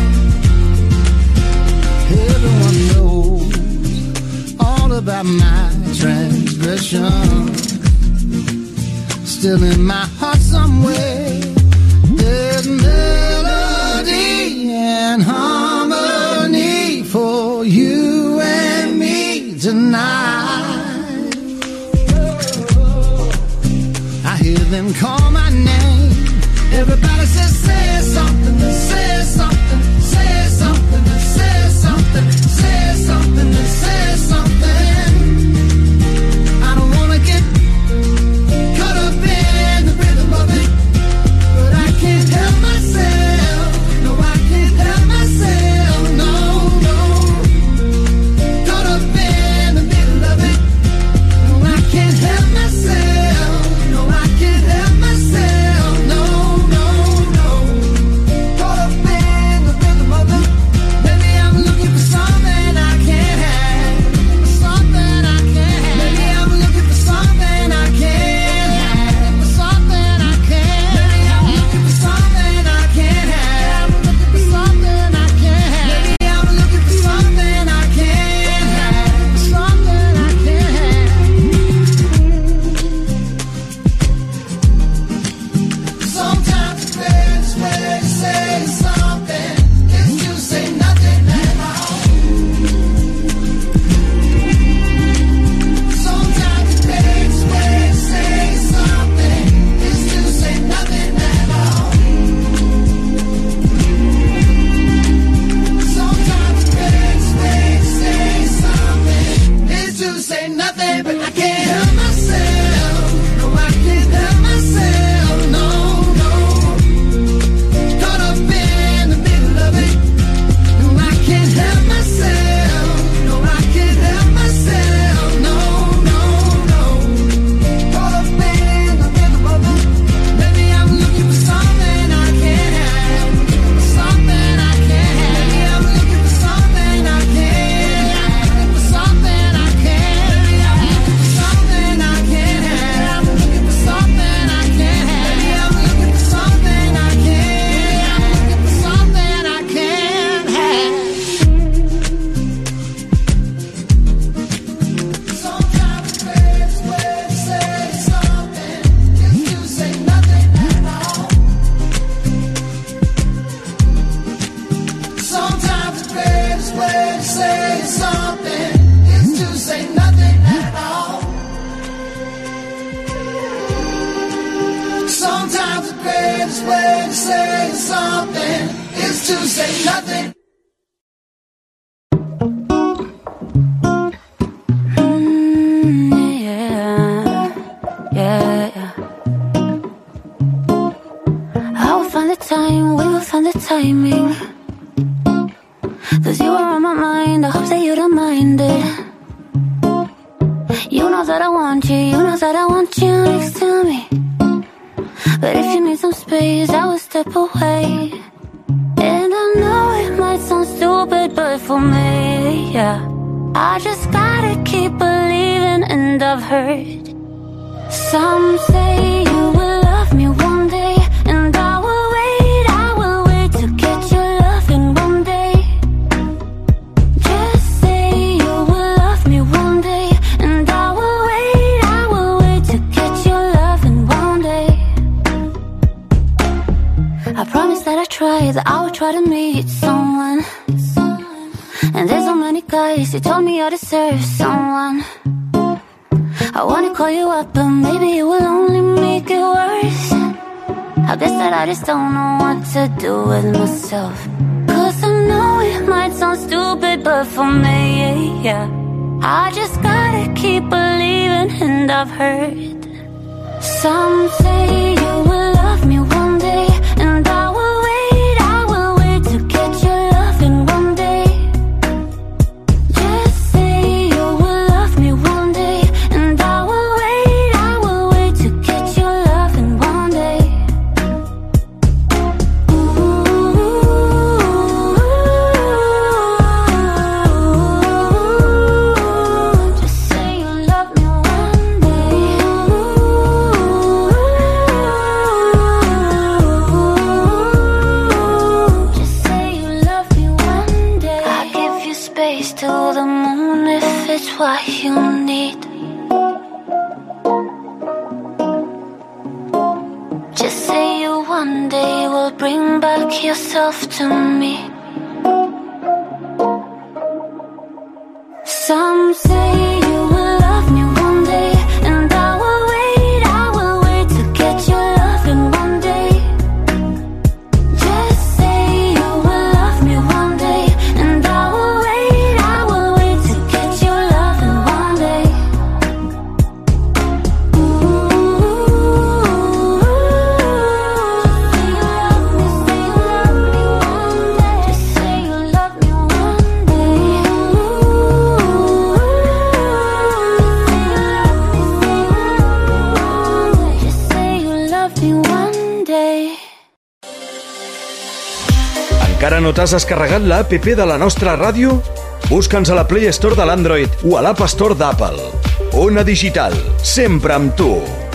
Everyone knows all about my transgression. Still in my heart somewhere, there's melody and harmony for you and me tonight. I hear them call my name. Everybody says say something, say nothing.
Timing, 'cause you are on my mind. I hope that you don't mind it. You know that I want you, you know that I want you next to me. But if you need some space, I will step away. And I know it might sound stupid, but for me, yeah, I just gotta keep believing. And I've heard some say you will love me one day, and I will wait to get your loving one day. Just say you will love me one day, and I will wait to get your loving one day. I promise that I try, that I will try to meet someone. And there's so many guys who told me I deserve someone. I wanna call you up, but maybe it will only make it worse. I guess that I just don't know what to do with myself. 'Cause I know it might sound stupid, but for me, yeah, I just gotta keep believing. And I've heard some say you will love me one day, and I will wait to get your loving one day. Just say you will love me one day, and I will wait to get your loving one day. Just say you love me one day. Just say you love me one day. I give you space to the moon if it's what you need. Just say you one day will bring back yourself to me. Some say you will love me one day, and I will wait to get your loving one day. Just say you will love me one day, and I will wait to get your loving one day. Just say you love me one day. Just say you love me one day.
Encara no t'has descarregat la app de la nostra ràdio? Busca'ns a la Play Store de l'Android o a l'App Store d'Apple. Ona Digital, sempre amb tu.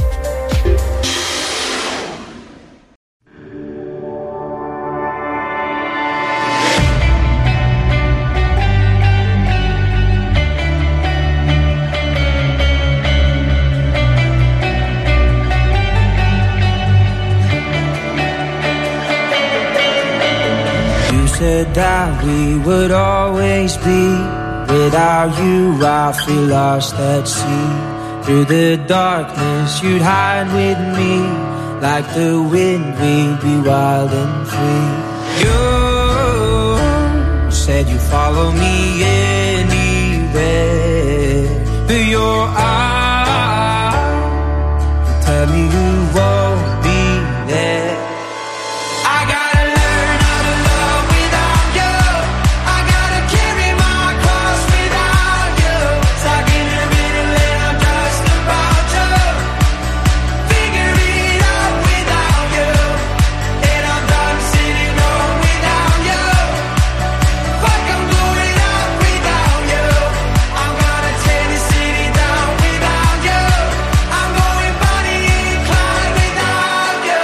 You said that we would always be. Without you, I feel lost at sea. Through the darkness, you'd hide with me. Like the wind, we'd be wild and free. You said you'd follow me anywhere. Through your eyes, you tell me you won't be there. I gotta learn how to love without you. I gotta carry my cross without you. Stuck in a middle and I'm just about to figure it out without you. And I'm done sitting home without you. Fuck, I'm going out without you. I'm gonna tear the city down without you. I'm going Bonnie and Clyde without you.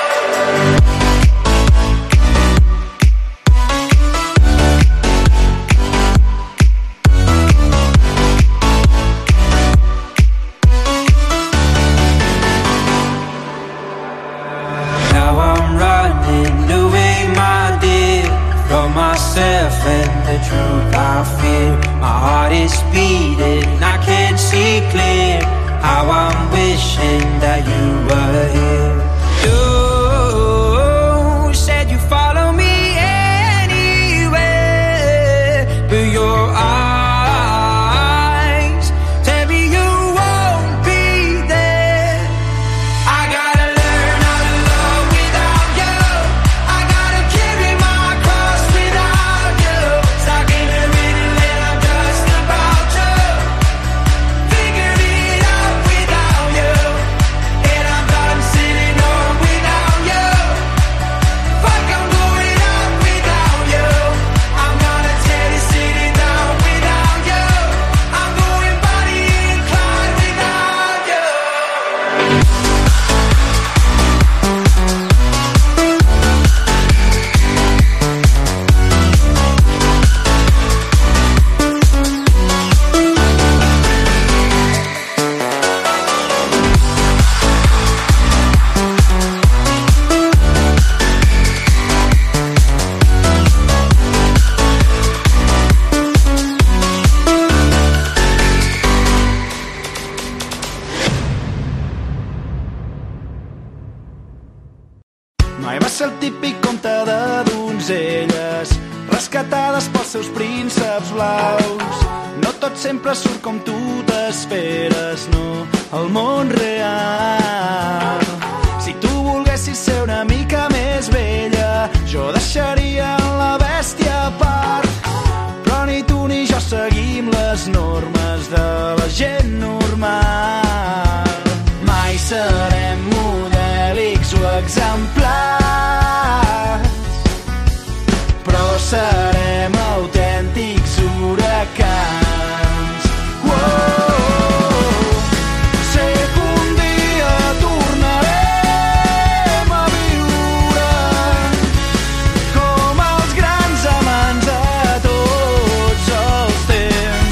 Now I'm running away, my dear, from myself and the truth I fear. My heart is beating, I can't see clear. How I'm wishing that you were here. You said you follow me anywhere.
princesses rescatades pels seus prínceps blaus. No tot sempre surt com tu t'esperes, no, el món real. Si tu volguessis ser una mica més vella, jo deixaria la bèstia a part. Però ni tu ni jo seguim les normes de la gent normal. Mai serem modèlics o exemplars, però serem autèntics huracans. Sé que un dia tornarem a viure com els grans amants de tots els temps.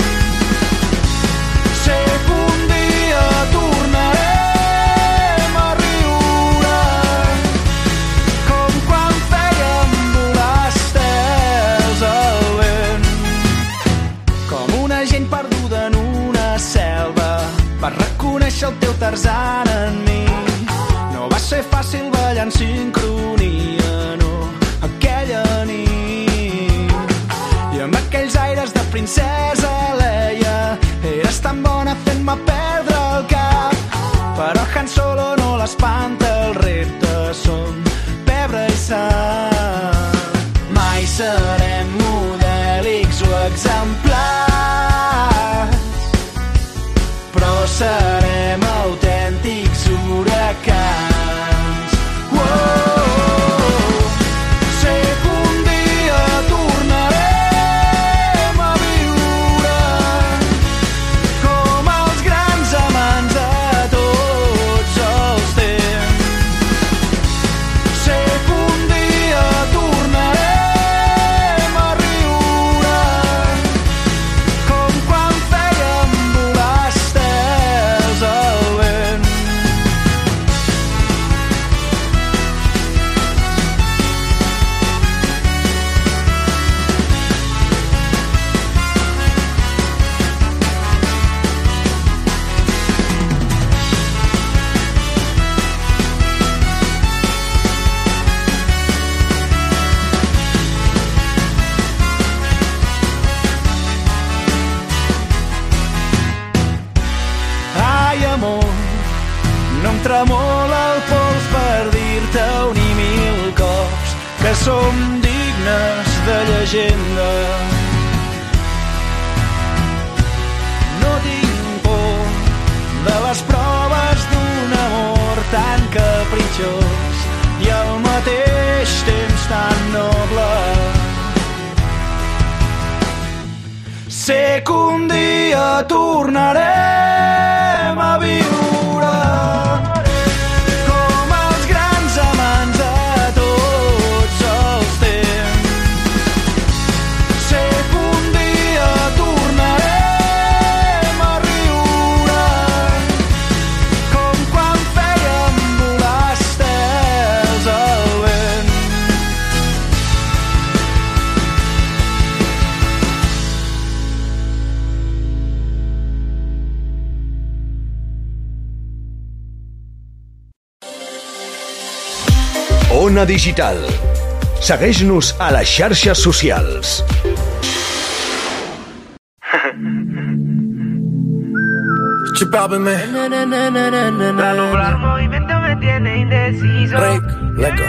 Sé que un dia tornarem a riure com quan fèiem volar estels al vent. Com una gent perduda en una selva, vas reconèixer el teu Tarzan en mi. No va ser fàcil ballar en sincronia, no, aquella nit. I amb aquells aires de princesa Leia, eres tan bona fent-me perdre el cap. Però Han Solo no l'espanta, el repte som pebre i sang. Mai serem modèlics o exemplars, però serem autèntics huracans. Sé que un dia tornarem a viure com els grans amants de tots els temps. Sé que un dia tornarem a riure com quan fèiem volar estels al vent. Ai, amor, no em tremola el pols per dir-te-ho ni mil cops que som dignes de llegenda. No tinc por de les proves d'un amor tan capritxós i al mateix temps tan noble. Sé que un dia tornarem a viure com els grans amants de tots els temps. Sé que un dia tornarem a riure com quan fèiem volar estels al vent.
Ona Digital. Segueix-nos a les xarxes socials.
Chupábeme.
La nublar movimiento me tiene indeciso.
Rick, leco.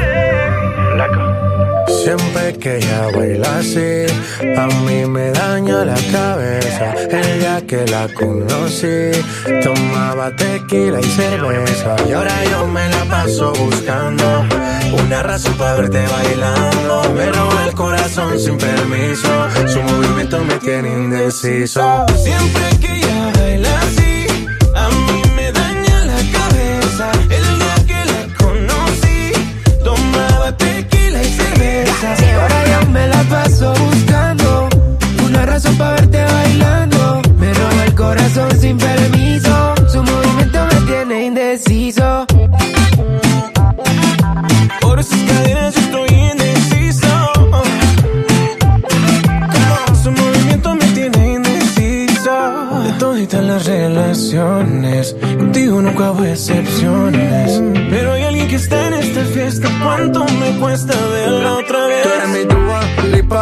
Siempre que ella baila así, a mí me daña la cabeza. El día que la conocí, tomaba tequila y cerveza. Y ahora yo me la paso buscando una razón para verte bailando. Me roba el corazón sin permiso, su movimiento me tiene indeciso. Siempre que ella baila así, a mí me daña la cabeza. El día que la conocí, tomaba tequila y cerveza.
Y ahora yo me la paso buscando una razón para verte bailando. Me roba el corazón sin permiso, su movimiento me tiene indeciso.
Por esas cadenas yo estoy indeciso. Su movimiento me tiene indeciso. De toditas las relaciones, contigo nunca hubo excepciones. Pero hay alguien que está en esta fiesta, ¿cuánto me cuesta verla otra vez? Tú eres mi Dua Lipa,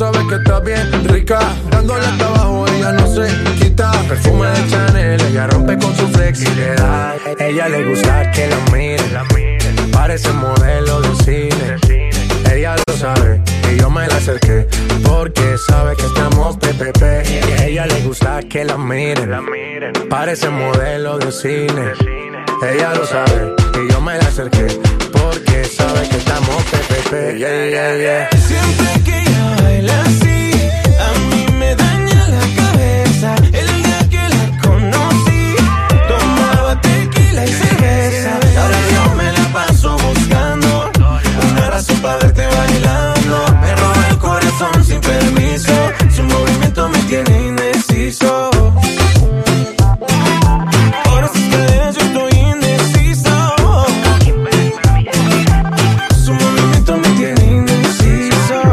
sabes que está bien rica. Dándole hasta abajo, ella no se quita. Perfume de Chanel, ella rompe con su flexibilidad. Ella le gusta que la miren. Parece modelo de cine. Ella lo sabe y yo me la acerqué porque sabe que estamos PPP. Y a ella le gusta que la miren. Parece modelo de cine. Ella lo sabe y yo me la acerqué porque sabe que estamos PPP.
Siempre que ella baila así, a mí me daña la cabeza. El día que la conocí, tomaba tequila y cerveza. Ahora yo me la paso buscando una razón para verte bailando. Me roba el corazón sin permiso, su movimiento me tiene indeciso. Por esas cadenas yo estoy indeciso. Su movimiento me tiene indeciso.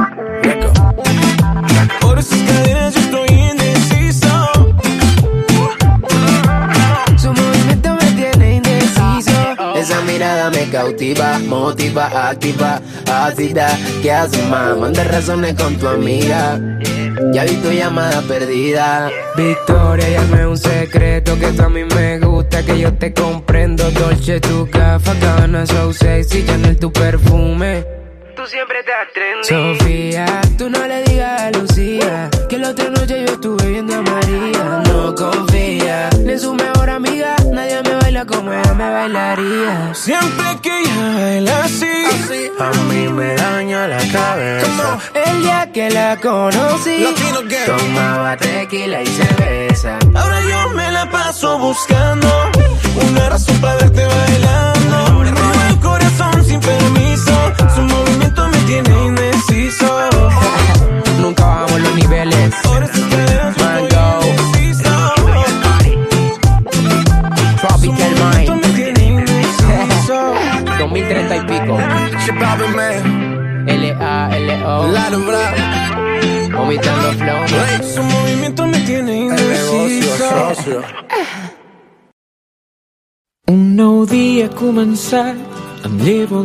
Por esas cadenas yo estoy indeciso.
Su movimiento me tiene indeciso. Esa mirada me cautiva, motiva, activa, ácida. ¿Qué haces, más? Manda razones con tu amiga. Ya vi tu llamada perdida.
Victoria, llame un secreto que tú a mí me gusta, que yo te comprendo. Dolce, tu gafa, Gabbana, so sexy, Chanel, tu perfume.
Tú siempre estás trendy.
Sofía, tú no le digas a Lucía que la otra noche yo estuve viendo a María. No confía ni en su mejor amiga, nadie me baila como ella me bailaría.
Siempre que ella baila así,
a mí me daña la cabeza.
El día que la conocí, tomaba tequila y cerveza.
ahora yo me la paso buscando una razón para verte bailando. Me roba el corazón sin permiso, su movimiento me tiene indeciso.
Nunca bajamos los niveles. Mango, Tropical Mind, 2030 y pico. L.A.L.O. Vomitando flow.
Su movimiento me tiene indeciso.
Un nou dia ha començat, em llevo